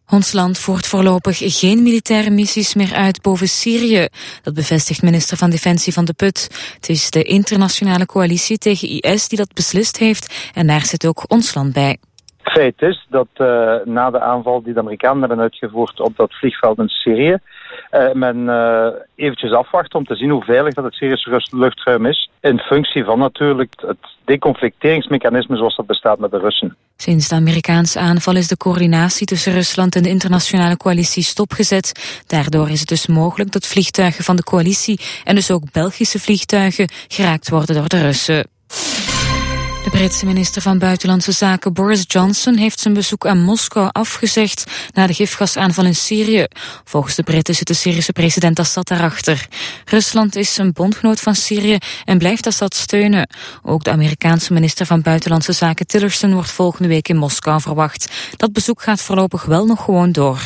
Ons land voert voorlopig geen militaire missies meer uit boven Syrië. Dat bevestigt minister van Defensie Van de Put. Het is de internationale coalitie tegen IS die dat beslist heeft en daar zit ook ons land bij. Het feit is dat na de aanval die de Amerikanen hebben uitgevoerd op dat vliegveld in Syrië, men eventjes afwacht om te zien hoe veilig dat het Syrische luchtruim is. In functie van natuurlijk het deconflicteringsmechanisme zoals dat bestaat met de Russen. Sinds de Amerikaanse aanval is de coördinatie tussen Rusland en de internationale coalitie stopgezet. Daardoor is het dus mogelijk dat vliegtuigen van de coalitie en dus ook Belgische vliegtuigen geraakt worden door de Russen. De Britse minister van Buitenlandse Zaken Boris Johnson heeft zijn bezoek aan Moskou afgezegd na de gifgasaanval in Syrië. Volgens de Britten zit de Syrische president Assad daarachter. Rusland is een bondgenoot van Syrië en blijft Assad steunen. Ook de Amerikaanse minister van Buitenlandse Zaken Tillerson wordt volgende week in Moskou verwacht. Dat bezoek gaat voorlopig wel nog gewoon door.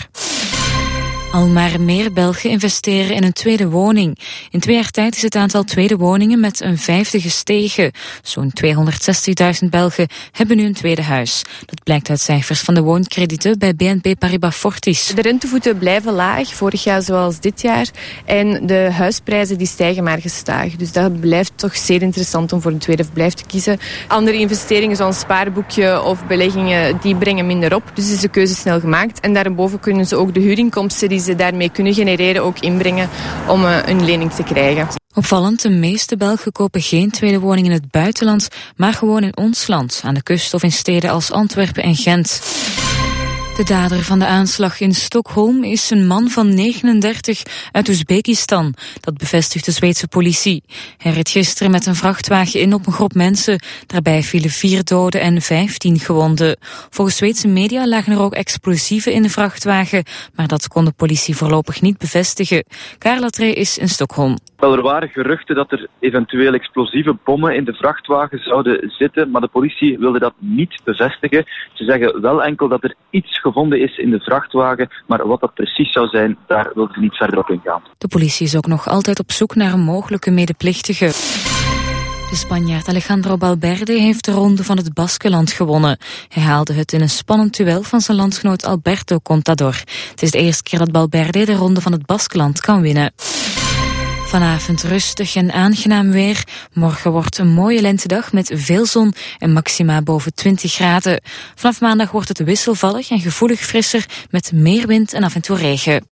Al maar meer Belgen investeren in een tweede woning. In 2 jaar tijd is het aantal tweede woningen met een 1/5 gestegen. Zo'n 260.000 Belgen hebben nu een tweede huis. Dat blijkt uit cijfers van de woonkredieten bij BNP Paribas Fortis. De rentevoeten blijven laag, vorig jaar zoals dit jaar. En de huisprijzen die stijgen maar gestaag. Dus dat blijft toch zeer interessant om voor een tweede verblijf te kiezen. Andere investeringen zoals spaarboekje of beleggingen, die brengen minder op. Dus is de keuze snel gemaakt. En daarboven kunnen ze ook de huurinkomsten die ze daarmee kunnen genereren ook inbrengen om een lening te krijgen. Opvallend, de meeste Belgen kopen geen tweede woning in het buitenland, maar gewoon in ons land, aan de kust of in steden als Antwerpen en Gent. De dader van de aanslag in Stockholm is een man van 39 uit Oezbekistan. Dat bevestigt de Zweedse politie. Hij reed gisteren met een vrachtwagen in op een groep mensen. Daarbij vielen 4 doden en 15 gewonden. Volgens Zweedse media lagen er ook explosieven in de vrachtwagen, maar dat kon de politie voorlopig niet bevestigen. Carla Trey is in Stockholm. Wel, er waren geruchten dat er eventueel explosieve bommen in de vrachtwagen zouden zitten, maar de politie wilde dat niet bevestigen. Ze zeggen wel enkel dat er iets gevonden is in de vrachtwagen, maar wat dat precies zou zijn, daar wilden ze niet verder op ingaan. De politie is ook nog altijd op zoek naar een mogelijke medeplichtige. De Spanjaard Alejandro Valverde heeft de ronde van het Baskenland gewonnen. Hij haalde het in een spannend duel van zijn landgenoot Alberto Contador. Het is de eerste keer dat Valverde de ronde van het Baskenland kan winnen. Vanavond rustig en aangenaam weer. Morgen wordt een mooie lentedag met veel zon en maxima boven 20 graden. Vanaf maandag wordt het wisselvallig en gevoelig frisser met meer wind en af en toe regen.